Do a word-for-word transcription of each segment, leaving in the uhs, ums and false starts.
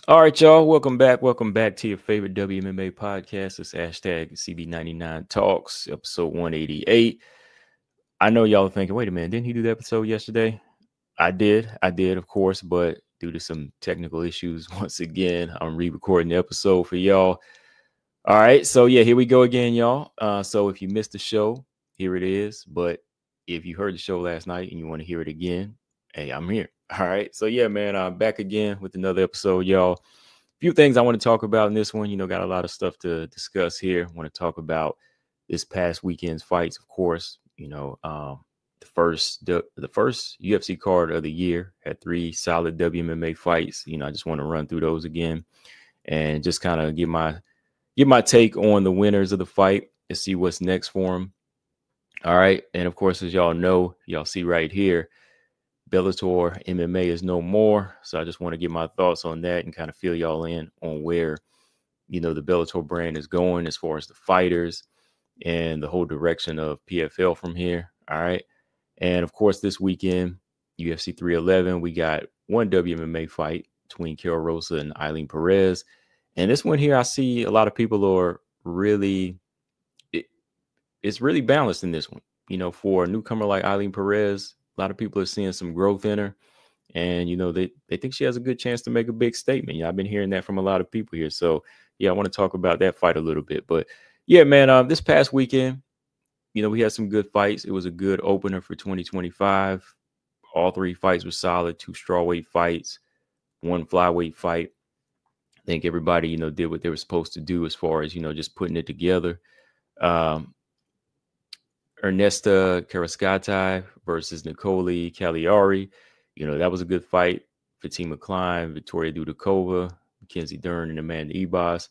All right, y'all. Welcome back. Welcome back to your favorite W M M A podcast. It's hashtag C B ninety-nine Talks, episode one eighty-eight. I know y'all are thinking, wait a minute, didn't he do the episode yesterday? I did. I did, of course, but due to some technical issues, once again, I'm re-recording the episode for y'all. All right. So, yeah, here we go again, y'all. Uh, so if you missed the show, here it is. But if you heard the show last night and you want to hear it again, hey, I'm here. All right. So, yeah, man, I'm back again with another episode, y'all. Few things I want to talk about in this one. You know, got a lot of stuff to discuss here. I want to talk about this past weekend's fights, of course. You know, um, the first the, the first U F C card of the year had three solid W M M A fights. You know, I just want to run through those again and just kind of give my give my take on the winners of the fight and see what's next for them. All right, and of course, as y'all know, y'all see right here, Bellator M M A is no more. So I just want to get my thoughts on that and kind of fill y'all in on where, you know, the Bellator brand is going as far as the fighters and the whole direction of P F L from here. All right. And of course, this weekend, U F C three eleven, we got one W M M A fight between Karol Rosa and Eileen Perez. And this one here, I see a lot of people are really, it, it's really balanced in this one. You know, for a newcomer like Eileen Perez, a lot of people are seeing some growth in her. And, you know, they, they think she has a good chance to make a big statement. Yeah, I've been hearing that from a lot of people here. So, yeah, I want to talk about that fight a little bit. But, yeah, man, um, this past weekend, you know, we had some good fights. It was a good opener for twenty twenty-five. All three fights were solid, two strawweight fights, one flyweight fight. I think everybody, you know, did what they were supposed to do as far as, you know, just putting it together. Um, Ernesta Karascatai versus Nicole Cagliari. You know, that was a good fight. Fatima Klein, Victoria Dudakova, Mackenzie Dern, and Amanda Ebas.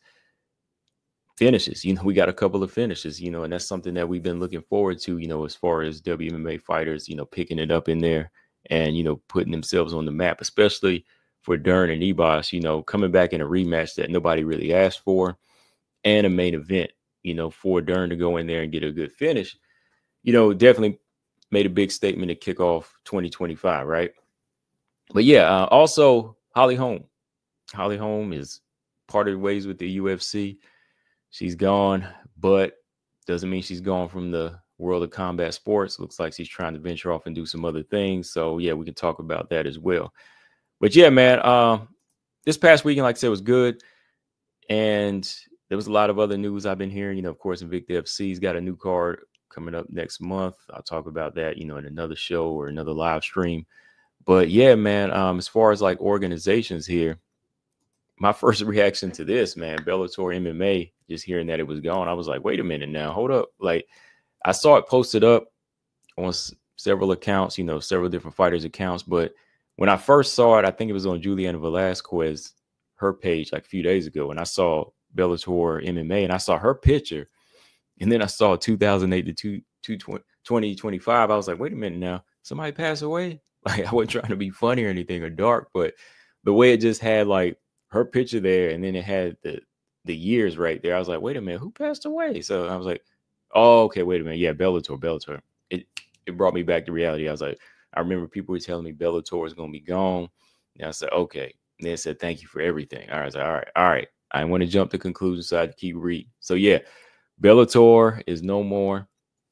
Finishes. You know, we got a couple of finishes, you know, and that's something that we've been looking forward to, you know, as far as W M M A fighters, you know, picking it up in there and, you know, putting themselves on the map, especially for Dern and Ebas, you know, coming back in a rematch that nobody really asked for and a main event, you know, for Dern to go in there and get a good finish. You know, definitely made a big statement to kick off twenty twenty-five, right? But yeah, uh, also Holly Holm. Holly Holm is parted ways with the U F C. She's gone, but doesn't mean she's gone from the world of combat sports. Looks like she's trying to venture off and do some other things. So yeah, we can talk about that as well. But yeah, man, um, this past weekend, like I said, was good. And there was a lot of other news I've been hearing. You know, of course, Invicta F C's got a new card coming up next month. I'll talk about that, you know, in another show or another live stream. But yeah, man, um, as far as like organizations here, my first reaction to this, man, Bellator M M A, just hearing that it was gone, I was like, wait a minute now, hold up. Like, I saw it posted up on s- several accounts, you know, several different fighters' accounts. But when I first saw it, I think it was on Juliana Velasquez, her page, like a few days ago, and I saw Bellator M M A, and I saw her picture. And then I saw two thousand eight to twenty twenty-five. I was like, wait a minute now, somebody passed away? Like, I wasn't trying to be funny or anything or dark, but the way it just had like her picture there and then it had the the years right there, I was like, wait a minute, who passed away? So I was like, oh, okay, wait a minute. Yeah, Bellator, Bellator. It it brought me back to reality. I was like, I remember people were telling me Bellator is gonna be gone. And I said, okay. And they said, thank you for everything. All right, I was like, all right, all right. I want to jump to conclusions, so I had to keep reading. So yeah, Bellator is no more.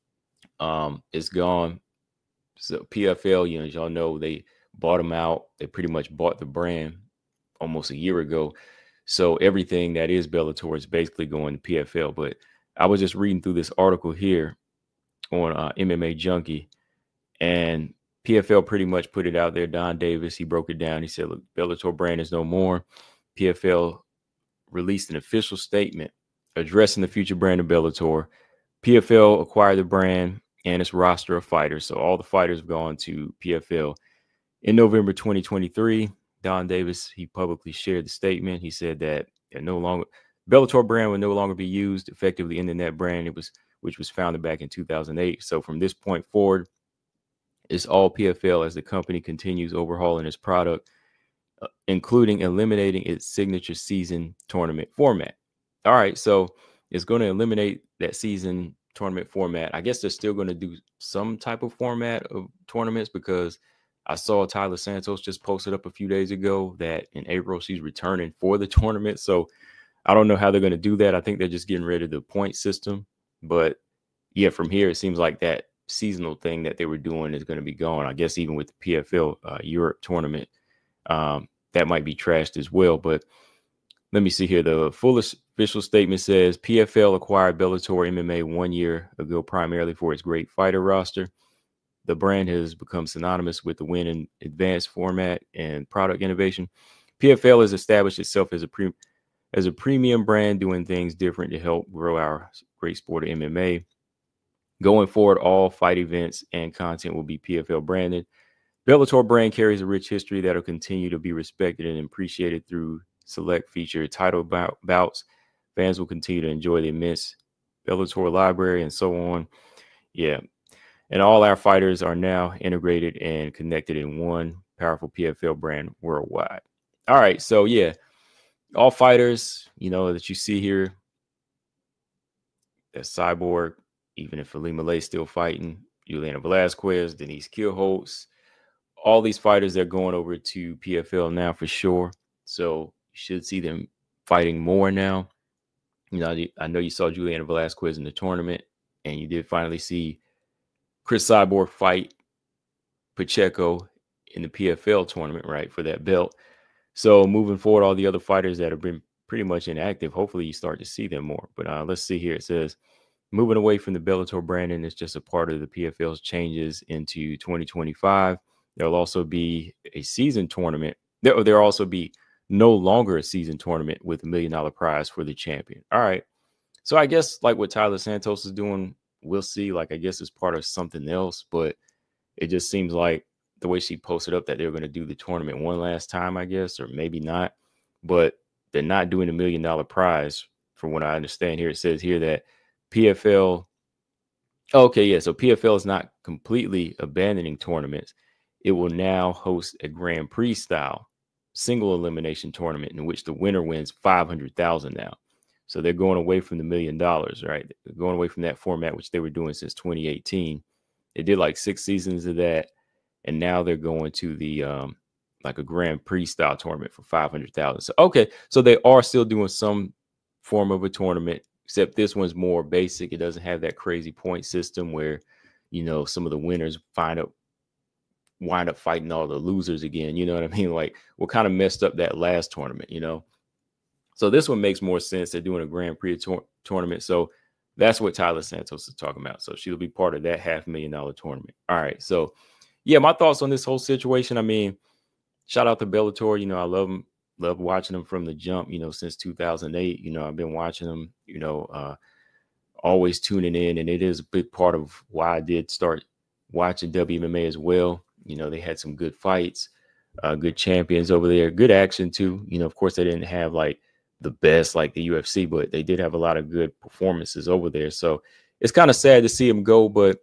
Um, it's gone. So P F L, you know, as y'all know, they bought them out. They pretty much bought the brand almost a year ago. So everything that is Bellator is basically going to P F L. But I was just reading through this article here on uh, M M A Junkie, and P F L pretty much put it out there. Don Davis, he broke it down. He said, look, Bellator brand is no more. P F L released an official statement addressing the future brand of Bellator. P F L acquired the brand and its roster of fighters. So all the fighters have gone to P F L. In November twenty twenty-three, Don Davis, he publicly shared the statement. He said that no longer Bellator brand would no longer be used, effectively ending that brand, it was which was founded back in two thousand eight. So from this point forward, it's all P F L as the company continues overhauling its product, uh, including eliminating its signature season tournament format. All right, so it's going to eliminate that season tournament format. I guess they're still going to do some type of format of tournaments because I saw Tyler Santos just posted up a few days ago that in April she's returning for the tournament. So I don't know how they're going to do that. I think they're just getting rid of the point system. But yeah, from here, it seems like that seasonal thing that they were doing is going to be gone. I guess even with the P F L uh, Europe tournament, um, that might be trashed as well. But let me see here. The full official statement says P F L acquired Bellator M M A one year ago primarily for its great fighter roster. The brand has become synonymous with the win in advanced format and product innovation. P F L has established itself as a pre as a premium brand doing things different to help grow our great sport of M M A. Going forward, all fight events and content will be P F L branded. Bellator brand carries a rich history that will continue to be respected and appreciated through select featured title bout, bouts. Fans will continue to enjoy the immense Bellator library and so on. Yeah. And all our fighters are now integrated and connected in one powerful P F L brand worldwide. All right. So, yeah, all fighters, you know, that you see here, that Cyborg, even if Ilima Lay still fighting, Juliana Velasquez, Denise Kielholtz, all these fighters that are going over to P F L now for sure. So you should see them fighting more now. You know, I know you saw Juliana Velasquez in the tournament, and you did finally see Chris Cyborg fight Pacheco in the P F L tournament, right, for that belt. So moving forward, all the other fighters that have been pretty much inactive, hopefully you start to see them more. But uh, let's see here. It says, moving away from the Bellator branding is just a part of the P F L's changes into twenty twenty-five. There'll also be a season tournament. There, there'll also be no longer a season tournament with a million dollar prize for the champion. All right. So I guess like what Tyler Santos is doing, we'll see. Like, I guess it's part of something else, but it just seems like the way she posted up that they're going to do the tournament one last time, I guess, or maybe not, but they're not doing a million dollar prize from what I understand here. It says here that P F L. Okay. Yeah. So P F L is not completely abandoning tournaments. It will now host a Grand Prix style single elimination tournament in which the winner wins five hundred thousand now. So they're going away from the million dollars, right? They're going away from that format, which they were doing since twenty eighteen. They did like six seasons of that. And now they're going to the, um, like a Grand Prix style tournament for five hundred thousand. So, okay. So they are still doing some form of a tournament, except this one's more basic. It doesn't have that crazy point system where, you know, some of the winners find up, wind up fighting all the losers again. You know what I mean? Like, what kind of messed up that last tournament, you know? So this one makes more sense. They're doing a Grand Prix tour- tournament. So that's what Tyler Santos is talking about. So she'll be part of that half million dollar tournament. All right. So yeah, my thoughts on this whole situation. I mean, shout out to Bellator. You know, I love them, love watching them from the jump, you know, since two thousand eight. You know, I've been watching them, you know, uh, always tuning in. And it is a big part of why I did start watching W M M A as well. You know, they had some good fights, uh, good champions over there, good action too. You know, of course, they didn't have like the best like the U F C, but they did have a lot of good performances over there. So it's kind of sad to see them go, but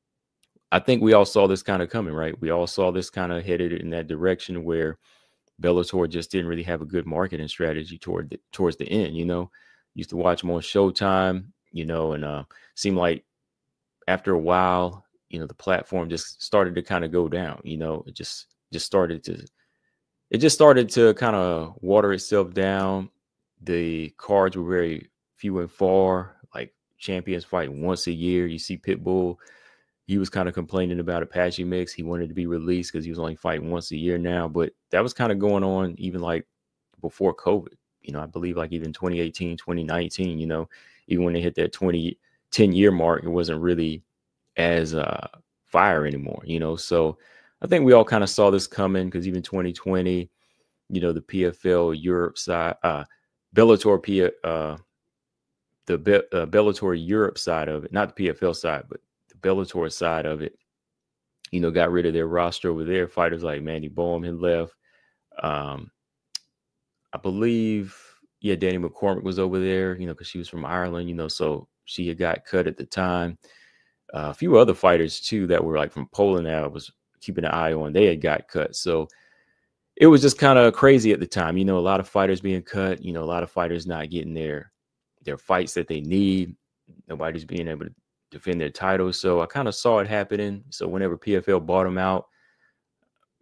I think we all saw this kind of coming, right? We all saw this kind of headed in that direction where Bellator just didn't really have a good marketing strategy toward the, towards the end. You know, used to watch them on Showtime, you know, and uh, seemed like after a while, you know, the platform just started to kind of go down. You know, it just just started to it just started to kind of water itself down. The cards were very few and far, like champions fighting once a year. You see Pitbull. He was kind of complaining about Apache Mix. He wanted to be released because he was only fighting once a year now. But that was kind of going on even like before COVID. You know, I believe like even twenty eighteen, twenty nineteen, you know, even when they hit that twenty, ten year mark, it wasn't really as uh, fire anymore, you know. So I think we all kind of saw this coming because even twenty twenty, you know, the P F L Europe side, uh, Bellator, P, uh, the Be- uh, Bellator Europe side of it, not the P F L side, but Bellator side of it, you know, got rid of their roster over there. Fighters like Mandy Bohm had left. Um, I believe, yeah, Danny McCormick was over there, you know, because she was from Ireland, you know, so she had got cut at the time. Uh, a few other fighters, too, that were like from Poland that I was keeping an eye on, they had got cut. So it was just kind of crazy at the time. You know, a lot of fighters being cut, you know, a lot of fighters not getting their, their fights that they need. Nobody's being able to defend their titles. So I kind of saw it happening. So whenever P F L bought them out,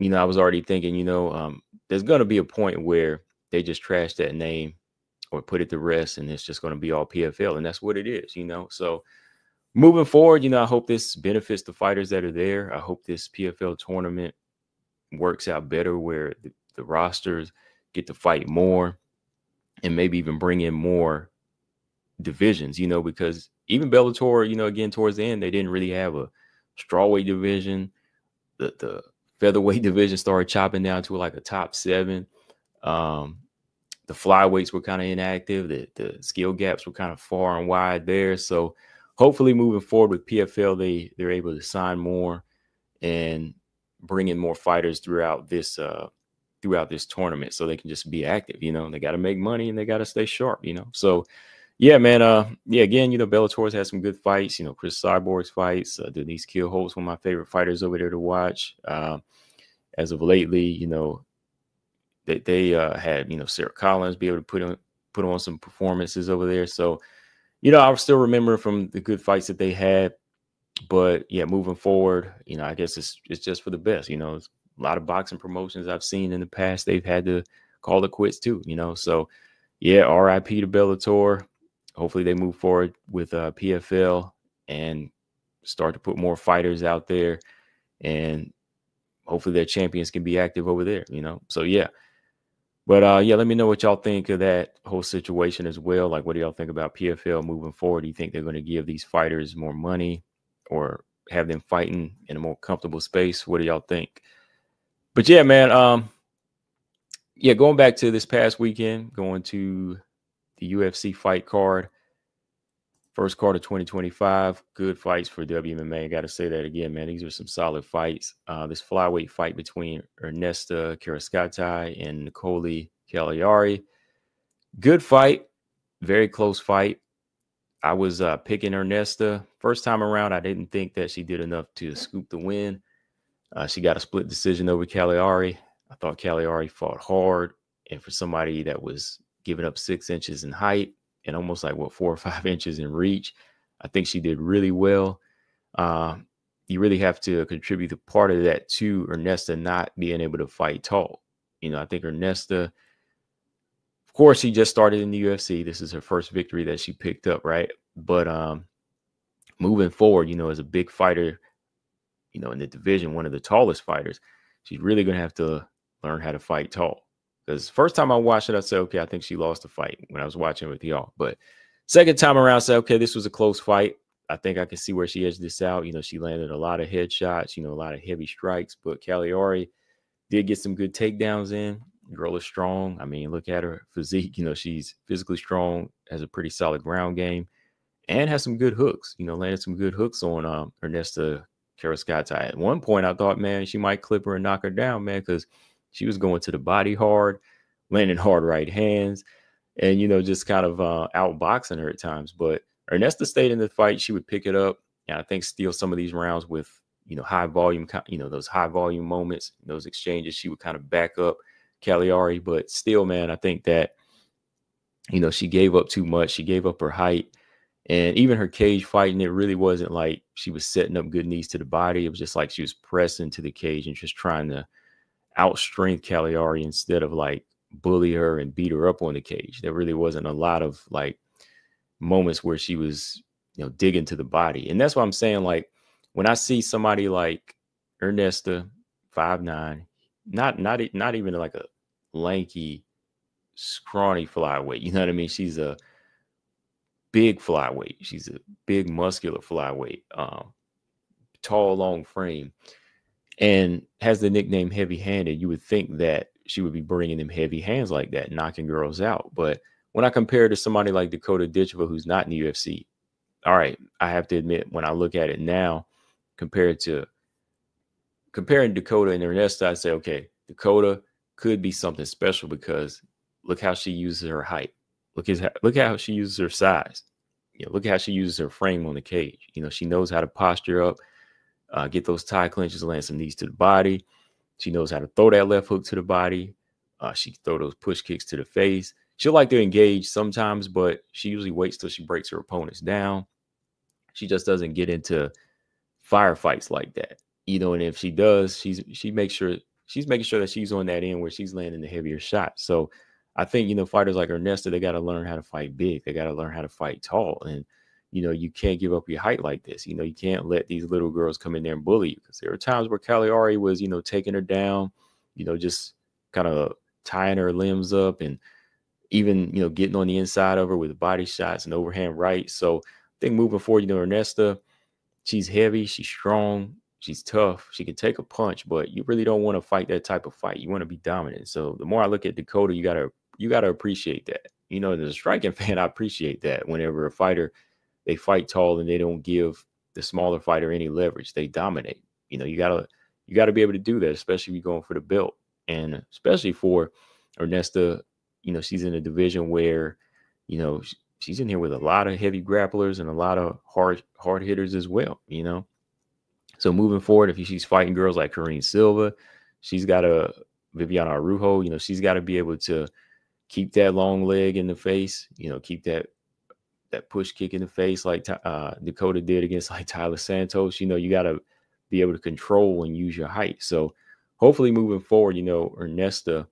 you know, I was already thinking, you know, um, there's going to be a point where they just trash that name or put it to rest, and it's just going to be all P F L, and that's what it is, you know. So moving forward, you know, I hope this benefits the fighters that are there. I hope this P F L tournament works out better, where the, the rosters get to fight more and maybe even bring in more divisions, you know, because even Bellator, you know, again, towards the end, they didn't really have a strawweight division. The the featherweight division started chopping down to like a top seven. Um, the flyweights were kind of inactive. The, the skill gaps were kind of far and wide there. So hopefully moving forward with P F L, they, they're able to sign more and bring in more fighters throughout this uh, throughout this tournament, so they can just be active. You know, they got to make money and they got to stay sharp, you know. So yeah, man. Uh, yeah, again, you know, Bellator's had some good fights. You know, Chris Cyborg's fights. Uh, Denise Kielholtz, one of my favorite fighters over there to watch. Uh, as of lately, you know, they they uh, had, you know, Sarah Collins be able to put on put on some performances over there. So, you know, I still remember from the good fights that they had. But yeah, moving forward, you know, I guess it's it's just for the best. You know, it's a lot of boxing promotions I've seen in the past, they've had to call it quits too. You know, so yeah, R I P to Bellator. Hopefully they move forward with uh, P F L and start to put more fighters out there, and hopefully their champions can be active over there, you know? So yeah, but uh, yeah, let me know what y'all think of that whole situation as well. Like, what do y'all think about P F L moving forward? Do you think they're going to give these fighters more money or have them fighting in a more comfortable space? What do y'all think? But yeah, man, um, yeah, going back to this past weekend, going to the U F C fight card, first card of twenty twenty-five. Good fights for W M A. Got to say that again, man. These are some solid fights. Uh, this flyweight fight between Ernesta Karaskatai and Nicole Cagliari. Good fight. Very close fight. I was uh, picking Ernesta. First time around, I didn't think that she did enough to scoop the win. Uh, she got a split decision over Cagliari. I thought Cagliari fought hard. And for somebody that was giving up six inches in height and almost like, what, four or five inches in reach, I think she did really well. Uh, you really have to contribute the part of that to Ernesta not being able to fight tall. You know, I think Ernesta, of course, she just started in the U F C. This is her first victory that she picked up, right? But um, moving forward, you know, as a big fighter, you know, in the division, one of the tallest fighters, she's really going to have to learn how to fight tall. Because first time I watched it, I said, okay, I think she lost the fight when I was watching with y'all. But second time around, I said, okay, this was a close fight. I think I can see where she edged this out. You know, she landed a lot of headshots, you know, a lot of heavy strikes. But Cagliari did get some good takedowns in. Girl is strong. I mean, look at her physique. You know, she's physically strong, has a pretty solid ground game, and has some good hooks. You know, landed some good hooks on um, Ernesta Karaskatai. At one point, I thought, man, she might clip her and knock her down, man, because she was going to the body hard, landing hard right hands, and, you know, just kind of uh, outboxing her at times. But Ernesta stayed in the fight. She would pick it up, and I think steal some of these rounds with, you know, high volume, you know, those high volume moments, those exchanges. She would kind of back up Cagliari, but still, man, I think that, you know, she gave up too much. She gave up her height. And even her cage fighting, it really wasn't like she was setting up good knees to the body. It was just like she was pressing to the cage and just trying to outstrength Cagliari instead of like bully her and beat her up on the cage. There really wasn't a lot of like moments where she was, you know, digging to the body. And that's what I'm saying. Like, when I see somebody like Ernesta, five nine, not not not even like a lanky, scrawny flyweight. You know what I mean? She's a big flyweight. She's a big, muscular flyweight, um, tall, long frame, and has the nickname Heavy Handed. You would think that she would be bringing them heavy hands like that, knocking girls out. But when I compare to somebody like Dakota Ditcheva, who's not in the U F C, all right, I have to admit, when I look at it now, compared to comparing Dakota and Ernesta, I say, okay, Dakota could be something special because look how she uses her height. Look at look at how she uses her size. You know, look at how she uses her frame on the cage. You know, she knows how to posture up, uh, get those tie clinches, land some knees to the body. She knows how to throw that left hook to the body. Uh, she throw those push kicks to the face. She'll like to engage sometimes, but she usually waits till she breaks her opponents down. She just doesn't get into firefights like that. You know, and if she does, she's she makes sure she's making sure that she's on that end where she's landing the heavier shots. So I think, you know, fighters like Ernesta, they got to learn how to fight big. They got to learn how to fight tall. And, you know, you can't give up your height like this. You know, you can't let these little girls come in there and bully you, because there were times where Cagliari was, you know, taking her down, you know, just kind of tying her limbs up and even, you know, getting on the inside of her with body shots and overhand right. So I think moving forward, you know, Ernesta, she's heavy, she's strong, she's tough, she can take a punch, but you really don't want to fight that type of fight. You want to be dominant. So the more I look at Dakota, you gotta you gotta appreciate that. You know, as a striking fan, I appreciate that whenever a fighter, they fight tall and they don't give the smaller fighter any leverage. They dominate. You know, you gotta you gotta be able to do that, especially if you're going for the belt. And especially for Ernesta, you know, she's in a division where, you know, she's in here with a lot of heavy grapplers and a lot of hard hard hitters as well, you know. So moving forward, if she's fighting girls like Karine Silva, she's got a Viviana Arujo, you know, she's got to be able to keep that long leg in the face, you know, keep that that push kick in the face like uh, Dakota did against like Tyler Santos. You know, you got to be able to control and use your height. So hopefully moving forward, you know, Ernesta,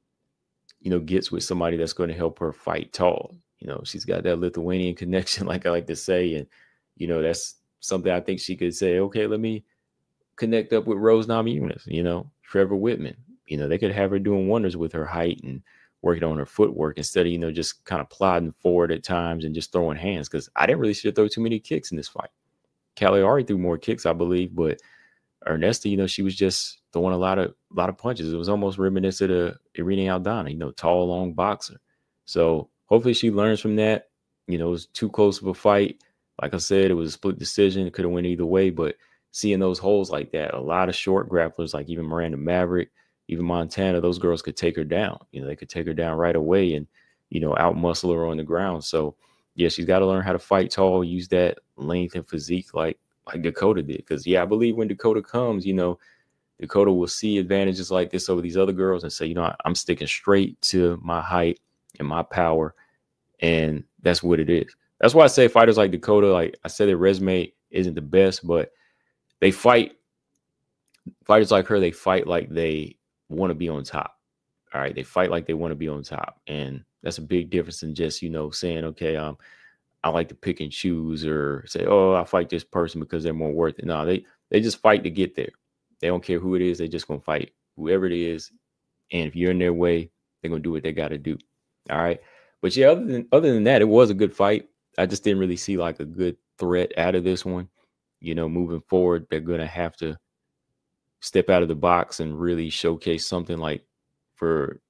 you know, gets with somebody that's going to help her fight tall. You know, she's got that Lithuanian connection, like I like to say. And, you know, that's something I think she could say, okay, let me connect up with Rose Namajunas, you know, Trevor Whitman. You know, they could have her doing wonders with her height and working on her footwork instead of, you know, just kind of plodding forward at times and just throwing hands. Because I didn't really see her throw too many kicks in this fight. Cagliari threw more kicks, I believe, but Ernesta, you know, she was just throwing a lot of a lot of punches. It was almost reminiscent of Irene Aldana, you know, tall, long boxer. So hopefully she learns from that. You know, it was too close of a fight. Like I said, it was a split decision. It could have went either way, but seeing those holes like that, a lot of short grapplers, like even Miranda Maverick, even Montana, those girls could take her down. You know, they could take her down right away and, you know, out-muscle her on the ground. So, yeah, she's got to learn how to fight tall, use that length and physique like like Dakota did. Because, yeah, I believe when Dakota comes, you know, Dakota will see advantages like this over these other girls and say, you know, I'm sticking straight to my height and my power, and that's what it is. That's why I say fighters like Dakota, like I said, their resume isn't the best, but they fight. Fighters like her, they fight like they want to be on top. All right, they fight like they want to be on top, and that's a big difference than just, you know, saying, okay, um, I like to pick and choose or say, oh, I fight this person because they're more worth it. No, they they just fight to get there. They don't care who it is. They just gonna fight whoever it is, and if you're in their way, they're gonna do what they got to do. All right, but yeah, other than other than that, it was a good fight. I just didn't really see like a good threat out of this one. You know, moving forward, they're gonna have to step out of the box and really showcase something. Like for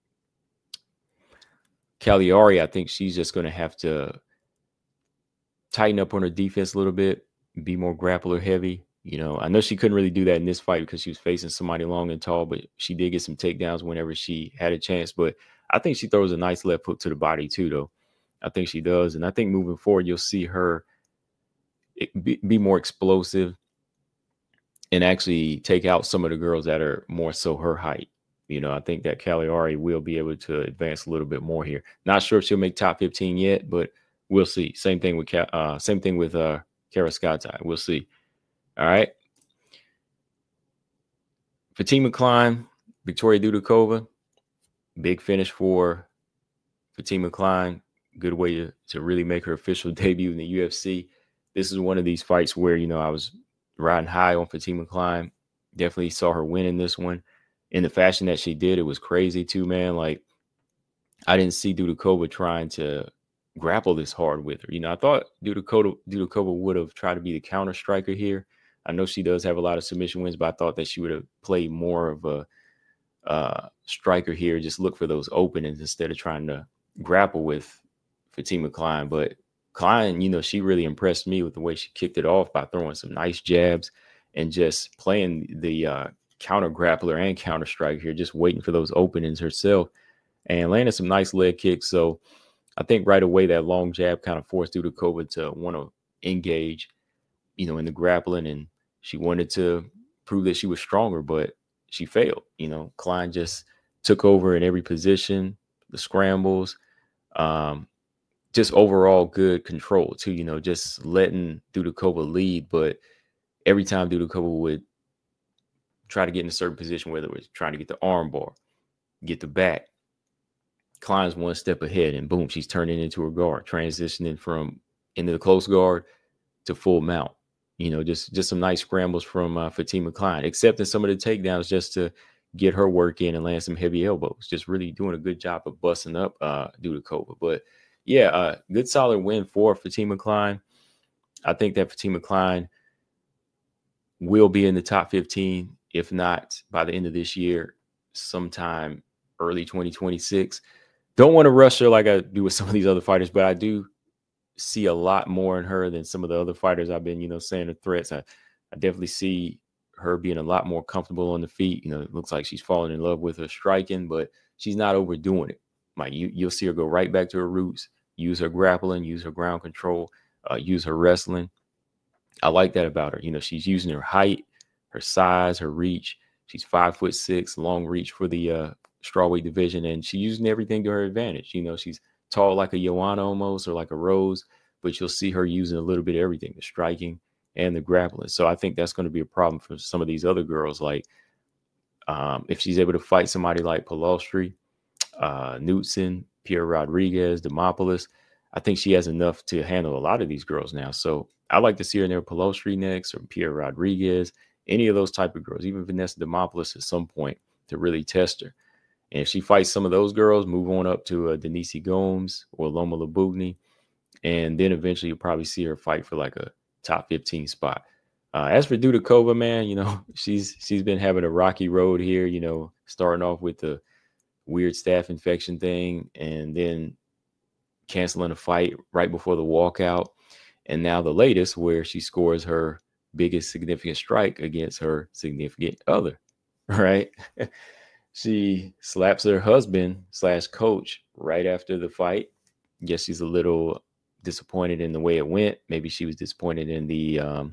Cagliari, I think she's just going to have to tighten up on her defense a little bit, be more grappler heavy. You know, I know she couldn't really do that in this fight because she was facing somebody long and tall, but she did get some takedowns whenever she had a chance. But I think she throws a nice left hook to the body too, though. I think she does. And I think moving forward, you'll see her be, be more explosive and actually take out some of the girls that are more so her height. You know, I think that Cagliari will be able to advance a little bit more here. Not sure if she'll make top fifteen yet, but we'll see. Same thing with uh, same thing with uh, Karaskatai. We'll see. All right. Fatima Klein, Victoria Dudakova, big finish for Fatima Klein. Good way to, to really make her official debut in the U F C. This is one of these fights where, you know, I was riding high on Fatima Klein. Definitely saw her win in this one. In the fashion that she did, it was crazy too, man. Like, I didn't see Dudakova trying to grapple this hard with her. You know, I thought Dudakova, Dudakova would have tried to be the counter striker here. I know she does have a lot of submission wins, but I thought that she would have played more of a uh, striker here. Just look for those openings instead of trying to grapple with Fatima Klein. But Klein, you know, she really impressed me with the way she kicked it off by throwing some nice jabs and just playing the uh, counter grappler and counter strike here, just waiting for those openings herself and landing some nice leg kicks. So I think right away that long jab kind of forced Dudakova to want to engage, you know, in the grappling, and she wanted to prove that she was stronger, but she failed. You know, Klein just took over in every position, the scrambles, um, just overall good control too, you know, just letting Dudakova lead. But every time Dudakova would try to get in a certain position, whether it was trying to get the arm bar, get the back. Klein's one step ahead, and boom, she's turning into a guard, transitioning from into the close guard to full mount. You know, just just some nice scrambles from uh, Fatima Klein, accepting some of the takedowns just to get her work in and land some heavy elbows. Just really doing a good job of busting up uh, Dudakova. But yeah, uh, good solid win for Fatima Klein. I think that Fatima Klein will be in the top fifteen, if not by the end of this year, sometime early twenty twenty-six. Don't want to rush her like I do with some of these other fighters, but I do see a lot more in her than some of the other fighters I've been, you know, saying the threats. I, I definitely see her being a lot more comfortable on the feet. You know, it looks like she's falling in love with her striking, but she's not overdoing it. Like you, you'll see her go right back to her roots, use her grappling, use her ground control, uh, use her wrestling. I like that about her. You know, she's using her height, her size, her reach. She's five foot six, long reach for the uh, strawweight division, and she's using everything to her advantage. You know, she's tall like a Joanna almost, or like a Rose, but you'll see her using a little bit of everything, the striking and the grappling. So I think that's going to be a problem for some of these other girls. Like um, if she's able to fight somebody like Palostri, uh, Knudsen, Pierre Rodriguez, Demopoulos, I think she has enough to handle a lot of these girls now. So I like to see her in there, Palostri next, or Pierre Rodriguez, any of those type of girls, even Vanessa Demopoulos at some point, to really test her. And if she fights some of those girls, move on up to uh, Denise Gomes or Loma Labugni, and then eventually you'll probably see her fight for like a top fifteen spot. Uh, as for Dudakova, man, you know, she's she's been having a rocky road here, you know, starting off with the weird staph infection thing and then canceling a fight right before the walkout. And now the latest where she scores her biggest significant strike against her significant other, right? She slaps her husband slash coach right after the fight. Guess she's a little disappointed in the way it went. Maybe she was disappointed in the um,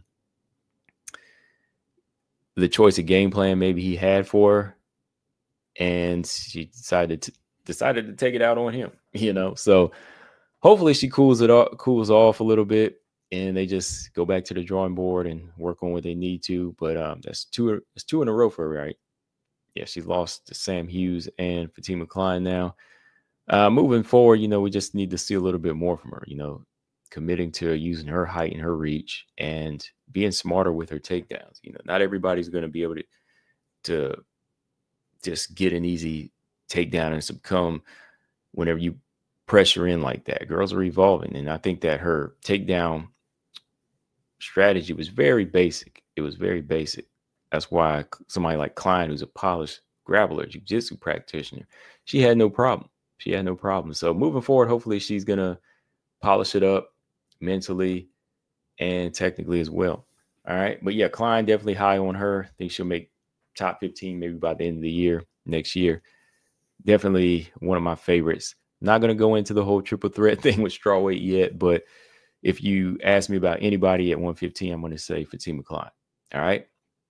the choice of game plan maybe he had for her, and she decided to decided to take it out on him. You know, so hopefully she cools it off, cools off a little bit, and they just go back to the drawing board and work on what they need to. But um, that's two. It's two in a row for her, right? Yeah, she lost to Sam Hughes and Fatima Klein now. Uh, moving forward, you know, we just need to see a little bit more from her, you know, committing to using her height and her reach and being smarter with her takedowns. You know, not everybody's going to be able to, to just get an easy takedown and succumb whenever you pressure in like that. Girls are evolving, and I think that her takedown strategy was very basic. It was very basic. That's why somebody like Klein, who's a polished grappler, jiu-jitsu practitioner, she had no problem. She had no problem. So moving forward, hopefully she's going to polish it up mentally and technically as well. All right. But yeah, Klein definitely high on her. I think she'll make top fifteen maybe by the end of the year, next year. Definitely one of my favorites. Not going to go into the whole triple threat thing with strawweight yet, but if you ask me about anybody at one fifteen, I'm going to say Fatima Klein. All right.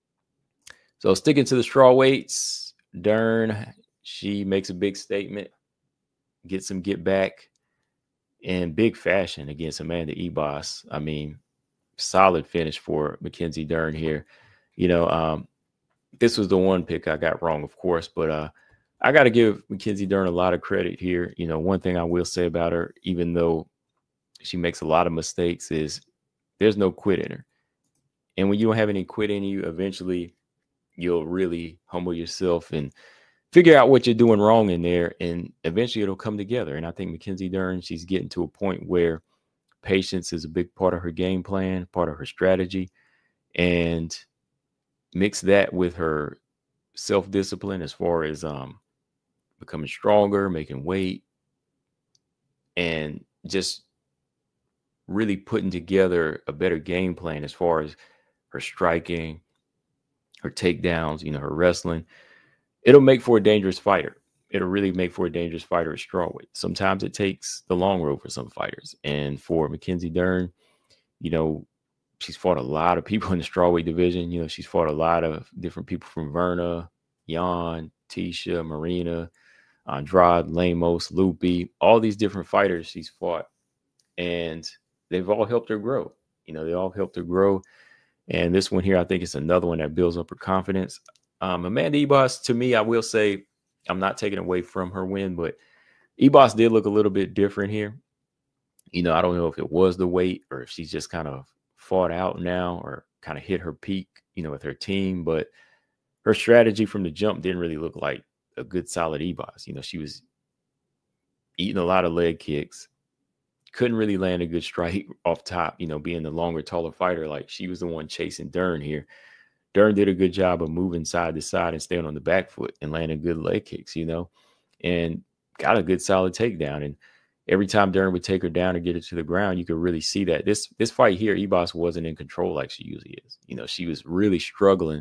So sticking to the straw weights, Dern, she makes a big statement, gets some get back in big fashion against Amanda Ebos. I mean, solid finish for Mackenzie Dern here. You know, um, this was the one pick I got wrong, of course, but uh, I got to give Mackenzie Dern a lot of credit here. You know, one thing I will say about her, even though she makes a lot of mistakes, is there's no quit in her. And when you don't have any quit in you, eventually you'll really humble yourself and figure out what you're doing wrong in there, and eventually it'll come together. And I think Mackenzie Dern, she's getting to a point where patience is a big part of her game plan, part of her strategy, and mix that with her self-discipline as far as um, becoming stronger, making weight, and just really putting together a better game plan as far as her striking, her takedowns, you know, her wrestling. It'll make for a dangerous fighter. It'll really make for a dangerous fighter at strawweight. Sometimes it takes the long road for some fighters. And for Mackenzie Dern, you know, she's fought a lot of people in the strawweight division. You know, she's fought a lot of different people from Verna, Jan, Tisha, Marina, Andrade, Lemos, Lupi, all these different fighters she's fought. And they've all helped her grow. You know, they all helped her grow. And this one here, I think it's another one that builds up her confidence. Um, Amanda Ebos, to me, I will say, I'm not taking away from her win, but Ebos did look a little bit different here. You know, I don't know if it was the weight or if she's just kind of fought out now or kind of hit her peak, you know, with her team. But her strategy from the jump didn't really look like a good solid Ebos. You know, she was eating a lot of leg kicks, couldn't really land a good strike off top, you know, being the longer, taller fighter. Like, she was the one chasing Dern here. Dern did a good job of moving side to side and staying on the back foot and landing good leg kicks, you know, and got a good solid takedown. And every time Dern would take her down and get her to the ground, you could really see that this this fight here, Ebos wasn't in control like she usually is. You know, she was really struggling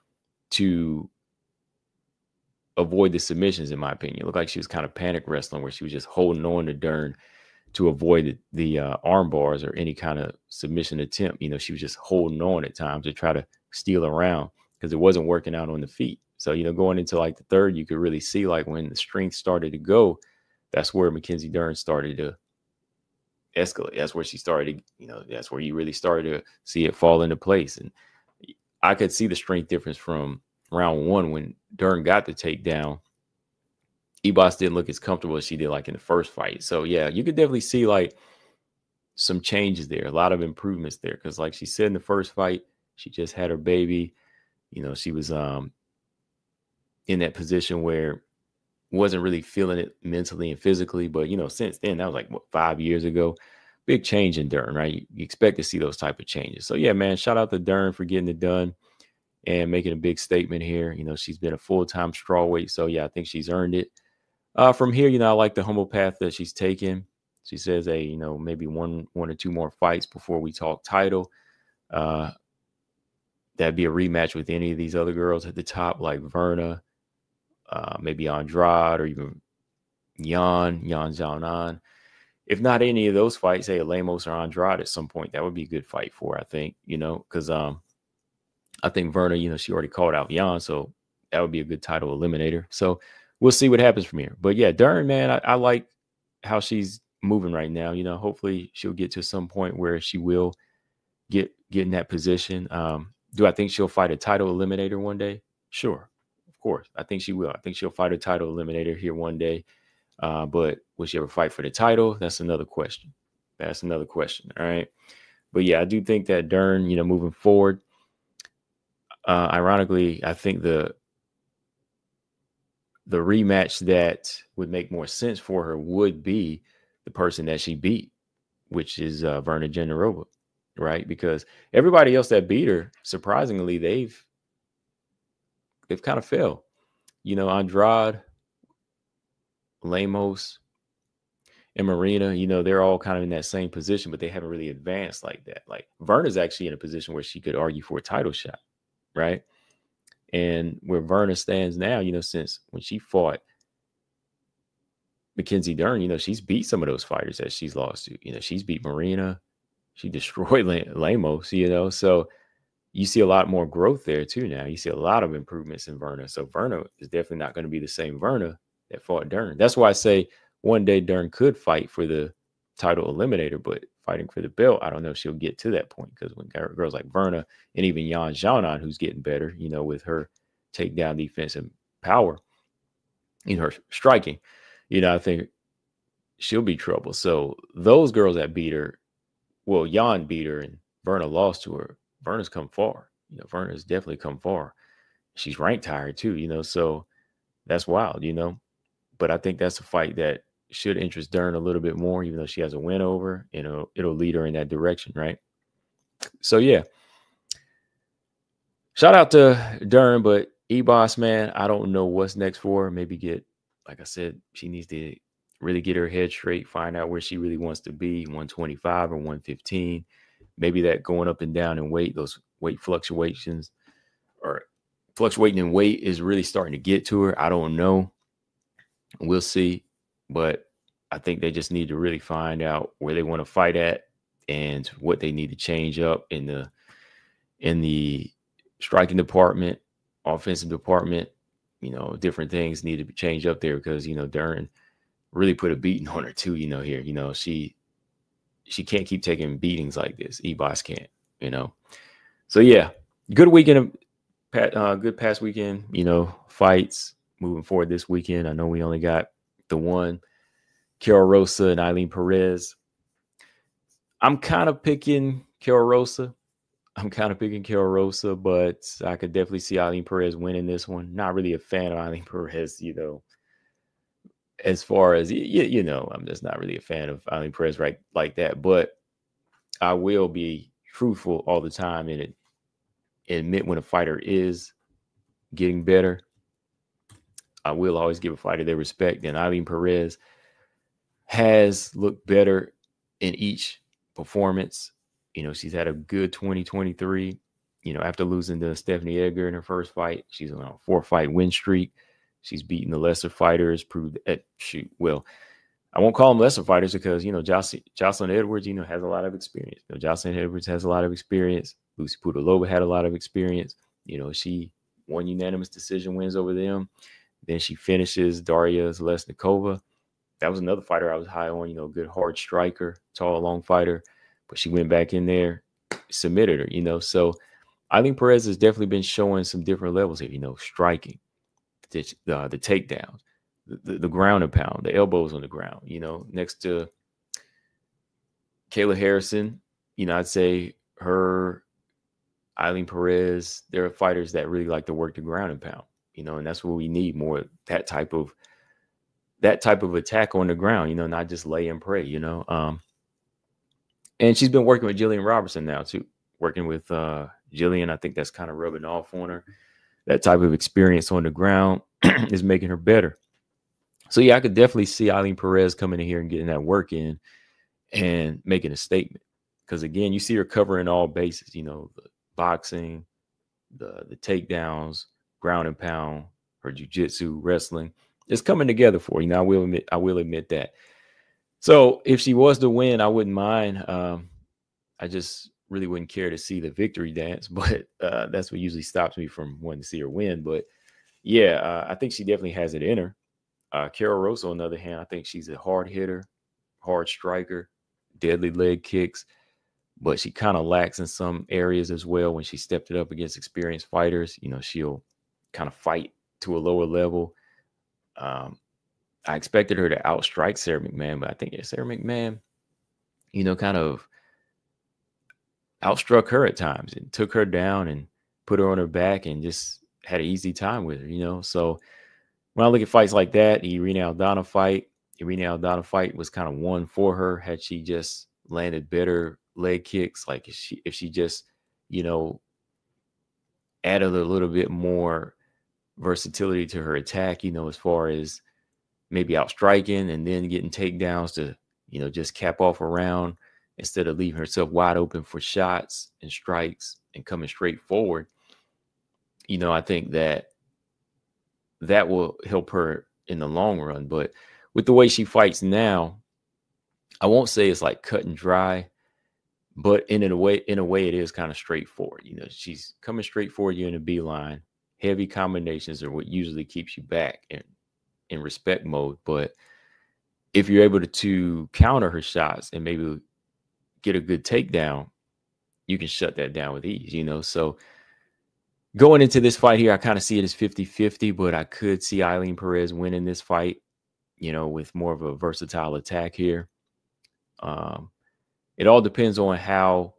to avoid the submissions, in my opinion. It looked like she was kind of panic wrestling, where she was just holding on to Dern to avoid the, the uh, arm bars or any kind of submission attempt. You know, she was just holding on at times to try to steal around because it wasn't working out on the feet. So, you know, going into like the third, you could really see like when the strength started to go, that's where Mackenzie Dern started to escalate. That's where she started, you know, that's where you really started to see it fall into place. And I could see the strength difference from round one when Dern got the takedown. Ebos didn't look as comfortable as she did like in the first fight. So yeah, you could definitely see like some changes there, a lot of improvements there. Cause like she said in the first fight, she just had her baby. You know, she was um in that position where wasn't really feeling it mentally and physically. But you know, since then, that was like what, five years ago. Big change in Dern, right? You, you expect to see those type of changes. So yeah, man, shout out to Dern for getting it done and making a big statement here. You know, she's been a full-time strawweight. So yeah, I think she's earned it. Uh, from here, you know, I like the humble path that she's taken. She says, hey, you know, maybe one, one or two more fights before we talk title. Uh, that'd be a rematch with any of these other girls at the top, like Verna, uh, maybe Andrade, or even Yan, Yan Xiaonan. If not any of those fights, say Lemos or Andrade at some point, that would be a good fight for her, I think, you know, because um, I think Verna, you know, she already called out Yan, so that would be a good title eliminator. So we'll see what happens from here. But yeah, Dern, man, I, I like how she's moving right now. You know, hopefully she'll get to some point where she will get get in that position. Um, do I think she'll fight a title eliminator one day? Sure, of course. I think she will. I think she'll fight a title eliminator here one day. Uh, but will she ever fight for the title? That's another question. That's another question. All right. But yeah, I do think that Dern, you know, moving forward, uh, ironically, I think the the rematch that would make more sense for her would be the person that she beat, which is uh, Verna Jandiroba, right? Because everybody else that beat her, surprisingly, they've they've kind of failed. You know, Andrade, Lemos, and Marina, you know, they're all kind of in that same position, but they haven't really advanced like that. Like Verna's actually in a position where she could argue for a title shot, right? And where Verna stands now, you know, since when she fought Mackenzie Dern, you know, she's beat some of those fighters that she's lost to. You know, she's beat Marina. She destroyed Lemos, you know. So you see a lot more growth there too now. You see a lot of improvements in Verna. So Verna is definitely not going to be the same Verna that fought Dern. That's why I say one day Dern could fight for the title eliminator, but fighting for the belt, I don't know if she'll get to that point, because when girls like Verna and even Yan Xiaonan, who's getting better, you know, with her takedown defense and power in her striking, you know, I think she'll be trouble. So those girls that beat her, well, Yan beat her and Verna lost to her. Verna's come far. You know, Verna's definitely come far. She's ranked higher too, you know, so that's wild, you know. But I think that's a fight that should interest Dern a little bit more, even though she has a win over, you know, it'll lead her in that direction, right? So yeah. Shout out to Dern, but Ebos, man, I don't know what's next for her. Maybe get, like I said, she needs to really get her head straight, find out where she really wants to be, one twenty-five or one fifteen. Maybe that going up and down in weight, those weight fluctuations or fluctuating in weight is really starting to get to her. I don't know. We'll see. But I think they just need to really find out where they want to fight at and what they need to change up in the in the striking department, offensive department. You know, different things need to be changed up there, because, you know, Dern really put a beating on her too, you know, here. You know, she she can't keep taking beatings like this. Ebos can't, you know. So yeah, good weekend of pat, uh, good past weekend, you know, fights moving forward this weekend. I know we only got the one, Karol Rosa and Eileen Perez. I'm kind of picking Karol Rosa. I'm kind of picking Karol Rosa, but I could definitely see Eileen Perez winning this one. Not really a fan of Eileen Perez, you know, as far as, you, you know, I'm just not really a fan of Eileen Perez right like that. But I will be truthful all the time and it, admit when a fighter is getting better. I will always give a fighter their respect. And Eileen Perez has looked better in each performance. You know, she's had a good twenty twenty-three. You know, after losing to Stephanie Edgar in her first fight, she's on a four-fight win streak. She's beaten the lesser fighters, proved that, shoot, well, I won't call them lesser fighters because, you know, Joc- Jocelyn Edwards, you know, has a lot of experience. You know, Jocelyn Edwards has a lot of experience. Lucy Pudilova had a lot of experience. You know, she won unanimous decision wins over them. Then she finishes Daria Lesnikova. That was another fighter I was high on, you know, good hard striker, tall, long fighter. But she went back in there, submitted her, you know. So Eileen Perez has definitely been showing some different levels here, you know, striking, the, uh, the takedowns, the, the, the ground and pound, the elbows on the ground, you know, next to Kayla Harrison. You know, I'd say her, Eileen Perez, there are fighters that really like to work the ground and pound, you know, and that's what we need more, that type of, that type of attack on the ground, you know, not just lay and pray, you know. Um, and she's been working with Jillian Robertson now too, working with uh, Jillian. I think that's kind of rubbing off on her. That type of experience on the ground is making her better. So yeah, I could definitely see Eileen Perez coming in here and getting that work in and making a statement. Because again, you see her covering all bases, you know, the boxing, the the takedowns, ground and pound, her jiu-jitsu, wrestling. It's coming together for her. You know, I will admit, I will admit that. So if she was to win, I wouldn't mind. Um, I just really wouldn't care to see the victory dance, but uh, that's what usually stops me from wanting to see her win. But yeah, uh, I think she definitely has it in her. Uh, Karol Rosa, on the other hand, I think she's a hard hitter, hard striker, deadly leg kicks, but she kind of lacks in some areas as well. When she stepped it up against experienced fighters, you know, she'll kind of fight to a lower level. Um, I expected her to outstrike Sarah McMahon, but I think yeah, Sarah McMahon, you know, kind of outstruck her at times and took her down and put her on her back and just had an easy time with her, you know. So when I look at fights like that, the Irene Aldana fight, Irene Aldana fight was kind of won for her had she just landed better leg kicks. Like if she, if she just, you know, added a little bit more versatility to her attack, you know, as far as maybe outstriking and then getting takedowns to, you know, just cap off around instead of leaving herself wide open for shots and strikes and coming straight forward. You know, I think that that will help her in the long run. But with the way she fights now, I won't say it's like cut and dry, but in a way, in a way, it is kind of straightforward. You know, she's coming straight for you in a beeline. Heavy combinations are what usually keeps you back in, in respect mode. But if you're able to, to counter her shots and maybe get a good takedown, you can shut that down with ease, you know. So going into this fight here, I kind of see it as fifty fifty, but I could see Eileen Perez winning this fight, you know, with more of a versatile attack here. Um, it all depends on how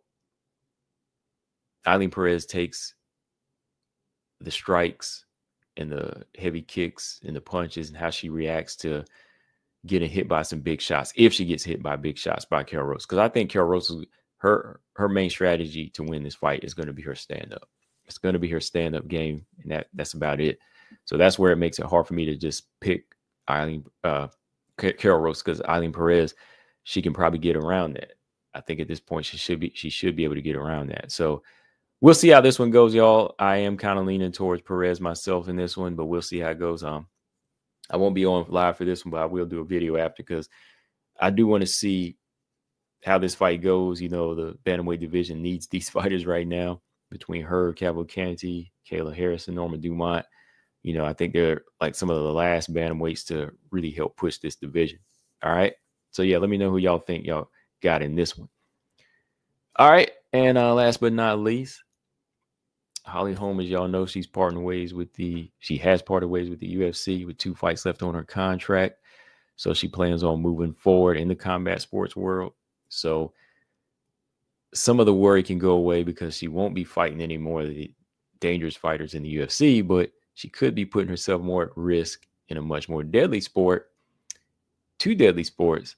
Eileen Perez takes the strikes and the heavy kicks and the punches and how she reacts to getting hit by some big shots, if she gets hit by big shots by Karol Rosa. Because I think Karol Rosa, her, her main strategy to win this fight is going to be her stand-up. It's going to be her stand-up game, and that that's about it. So that's where it makes it hard for me to just pick Eileen, uh, Karol Rosa, because Eileen Perez, she can probably get around that. I think at this point she should be she should be able to get around that. So we'll see how this one goes, y'all. I am kind of leaning towards Perez myself in this one, but we'll see how it goes. Um, I won't be on live for this one, but I will do a video after because I do want to see how this fight goes. You know, the bantamweight division needs these fighters right now. Between her, Cavalcanti, Kayla Harrison, Norma Dumont, you know, I think they're like some of the last bantamweights to really help push this division. All right. So, yeah, let me know who y'all think y'all got in this one. All right. And uh, last but not least, Holly Holm, as y'all know, she's parting ways with the, she has parted ways with the U F C with two fights left on her contract. So she plans on moving forward in the combat sports world. So some of the worry can go away because she won't be fighting any more of the dangerous fighters in the U F C, but she could be putting herself more at risk in a much more deadly sport. Two deadly sports,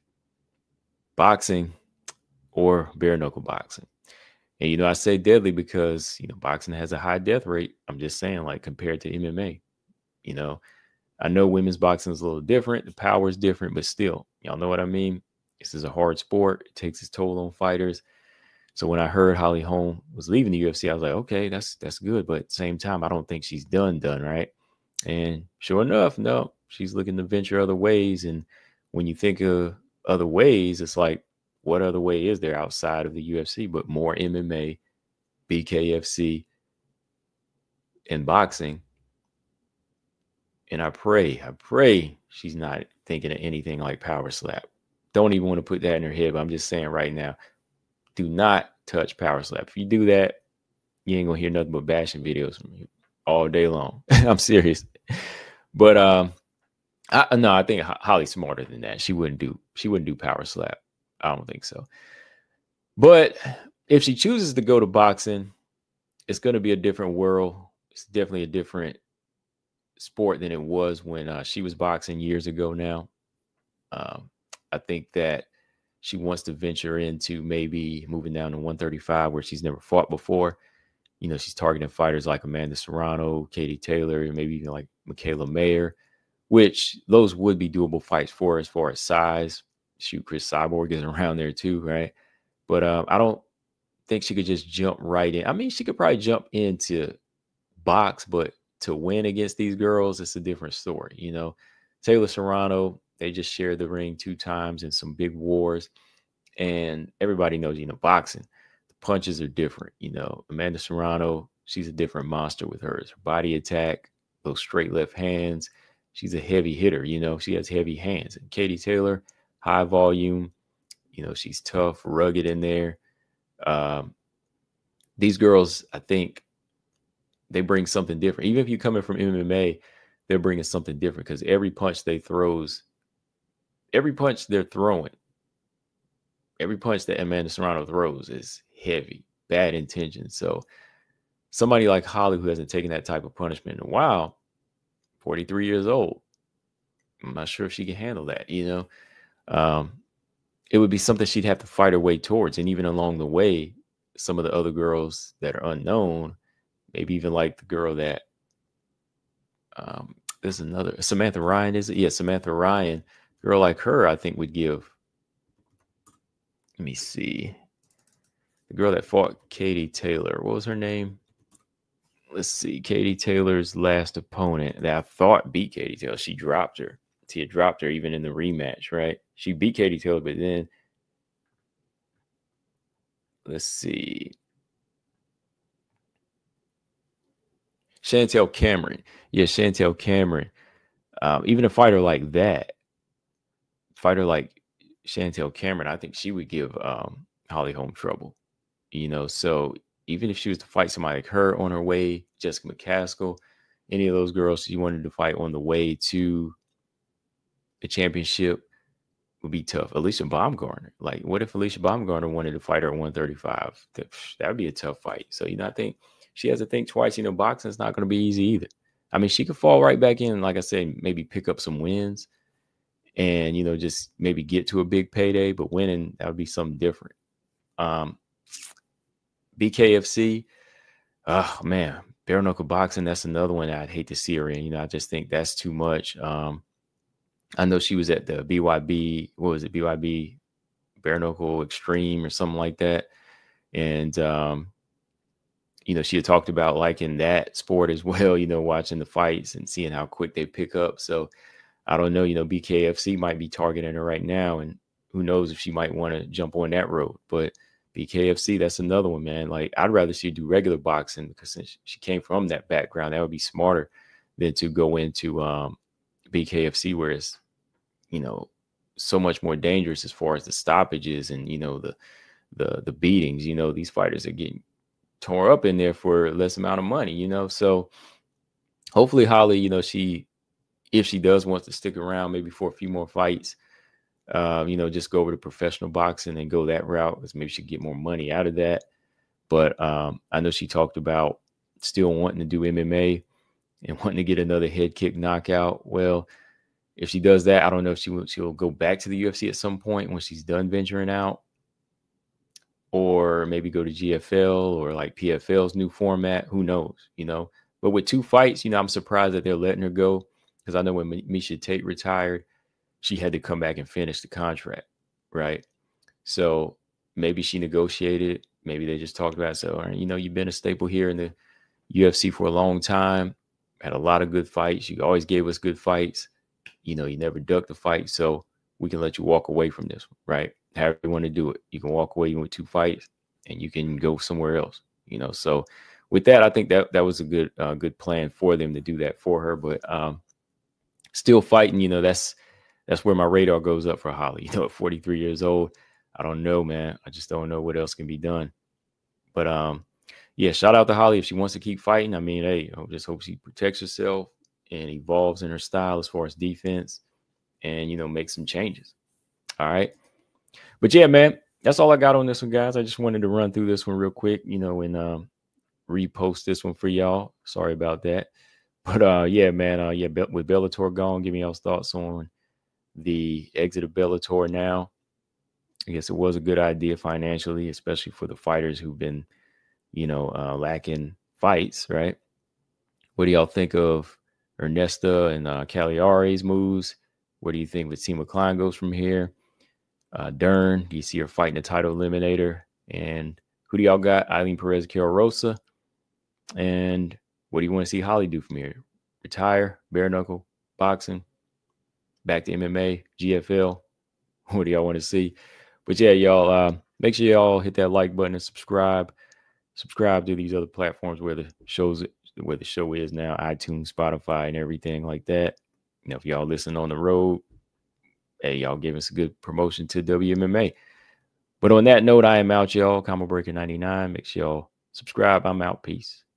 boxing or bare knuckle boxing. And, you know, I say deadly because, you know, boxing has a high death rate. I'm just saying, like, compared to M M A, you know, I know women's boxing is a little different. The power is different, but still, y'all know what I mean? This is a hard sport. It takes its toll on fighters. So when I heard Holly Holm was leaving the U F C, I was like, okay, that's that's good. But at the same time, I don't think she's done, done, right? And sure enough, no, she's looking to venture other ways. And when you think of other ways, it's like, what other way is there outside of the U F C but more M M A, B K F C, and boxing? And I pray, I pray she's not thinking of anything like Power Slap. Don't even want to put that in her head, but I'm just saying right now, do not touch Power Slap. If you do that, you ain't gonna hear nothing but bashing videos from me all day long. I'm serious. But um, I, no, I think Holly's smarter than that. She wouldn't do, she wouldn't do Power Slap. I don't think so. But if she chooses to go to boxing, it's going to be a different world. It's definitely a different sport than it was when uh, she was boxing years ago now. Um, I think that she wants to venture into maybe moving down to one thirty-five where she's never fought before. You know, she's targeting fighters like Amanda Serrano, Katie Taylor, and maybe even like Michaela Mayer, which those would be doable fights for her as far as size. Shoot, Chris Cyborg is around there too, right? But um, I don't think she could just jump right in. I mean, she could probably jump into box, but to win against these girls, it's a different story. You know, Taylor Serrano, they just shared the ring two times in some big wars. And everybody knows, you know, boxing, the punches are different. You know, Amanda Serrano, she's a different monster with hers. Her body attack, those straight left hands. She's a heavy hitter. You know, she has heavy hands. And Katie Taylor, high volume, you know, she's tough, rugged in there. Um, these girls, I think they bring something different. Even if you're coming from M M A, they're bringing something different because every punch they throws, every punch they're throwing, every punch that Amanda Serrano throws is heavy, bad intention. So somebody like Holly, who hasn't taken that type of punishment in a while, forty-three years old, I'm not sure if she can handle that, you know. Um, it would be something she'd have to fight her way towards. And even along the way, some of the other girls that are unknown, maybe even like the girl that, um, there's another, Samantha Ryan, is it? Yeah, Samantha Ryan, girl like her, I think would give, let me see, the girl that fought Katie Taylor, what was her name? Let's see, Katie Taylor's last opponent that I thought beat Katie Taylor, she dropped her. She had dropped her even in the rematch, right? She beat Katie Taylor, but then let's see. Chantel Cameron. Yeah, Chantel Cameron. Um, even a fighter like that, fighter like Chantel Cameron, I think she would give um, Holly Holm trouble. You know, so even if she was to fight somebody like her on her way, Jessica McCaskill, any of those girls she wanted to fight on the way to the championship would be tough. Alicia Baumgartner. Like, what if Alicia Baumgartner wanted to fight her at one thirty-five? That, that would be a tough fight. So, you know, I think she has to think twice. You know, boxing is not going to be easy either. I mean, she could fall right back in, like I said, maybe pick up some wins and, you know, just maybe get to a big payday, but winning, that would be something different. Um, B K F C, oh, man, bare knuckle boxing, that's another one I'd hate to see her in. You know, I just think that's too much. Um, I know she was at the B Y B, what was it, B Y B Bare Knuckle Extreme or something like that. And, um, you know, she had talked about liking that sport as well, you know, watching the fights and seeing how quick they pick up. So I don't know, you know, B K F C might be targeting her right now. And who knows if she might want to jump on that road. But B K F C, that's another one, man. Like, I'd rather she do regular boxing because since she came from that background, that would be smarter than to go into um, B K F C, where it's, you know, so much more dangerous as far as the stoppages and, you know, the the the beatings. You know, these fighters are getting tore up in there for less amount of money, you know. So hopefully Holly, you know, she, if she does want to stick around maybe for a few more fights, um, you know, just go over to professional boxing and go that route, because maybe she get more money out of that. But um, I know she talked about still wanting to do M M A and wanting to get another head kick knockout. Well, if she does that, I don't know if she will, she'll go back to the U F C at some point when she's done venturing out, or maybe go to G F L or like P F L's new format. Who knows, you know? But with two fights, you know, I'm surprised that they're letting her go, because I know when Miesha Tate retired, she had to come back and finish the contract, right? So maybe she negotiated. Maybe they just talked about it. So, you know, you've been a staple here in the U F C for a long time, had a lot of good fights. You always gave us good fights. You know, you never ducked the fight. So we can let you walk away from this one, right? However you want to do it. You can walk away with two fights and you can go somewhere else, you know? So with that, I think that that was a good, uh, good plan for them to do that for her. But um, still fighting, you know, that's, that's where my radar goes up for Holly. You know, at forty-three years old, I don't know, man. I just don't know what else can be done. But um, yeah, shout out to Holly if she wants to keep fighting. I mean, hey, I just hope she protects herself and evolves in her style as far as defense, and, you know, make some changes. All right. But yeah, man, that's all I got on this one, guys. I just wanted to run through this one real quick, you know, and um, repost this one for y'all. Sorry about that. But uh, yeah, man, uh, yeah, with Bellator gone, give me y'all's thoughts on the exit of Bellator now. I guess it was a good idea financially, especially for the fighters who've been, you know, uh, lacking fights, right? What do y'all think of Ernesta and uh, Cagliari's moves? Where do you think Fatima Klein goes from here? Uh, Dern, do you see her fighting the title eliminator? And who do y'all got? Eileen Perez, Karol Rosa. And what do you want to see Holly do from here? Retire, bare knuckle, boxing, back to M M A, G F L? What do y'all want to see? But yeah, y'all, uh, make sure y'all hit that like button and subscribe. Subscribe to these other platforms where the shows, where the show is now, iTunes, Spotify, and everything like that. You know, if y'all listen on the road, hey, y'all give us a good promotion to W M M A. But on that note, I am out, y'all. Combo Breaker ninety-nine. Make sure y'all subscribe. I'm out. Peace.